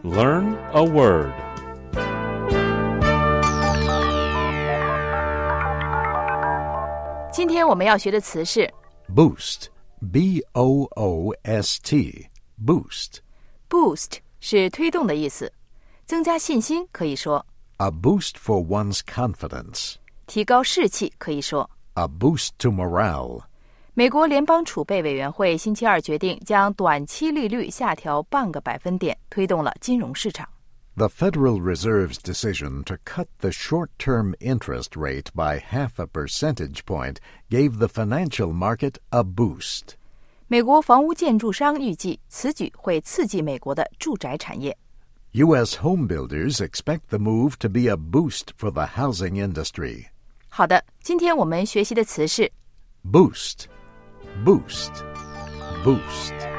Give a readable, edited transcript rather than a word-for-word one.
Learn a word. 今天我们要学的词是 Boost, B-O-O-S-T, boost. boost 是推动的意思，增加信心可以说 A boost for one's confidence. 提高士气可以说 A boost to morale. 美国联邦储备委员会星期二决定将短期利率下调0.5个百分点，推动了金融市场。 The Federal Reserve's decision to cut the short-term interest rate by 0.5 percentage point gave the financial market a boost. 美国房屋建筑商预计此举会刺激美国的住宅产业。 U.S. home builders expect the move to be a boost for the housing industry. 好的，今天我们学习的词是 Boost, boost, boost.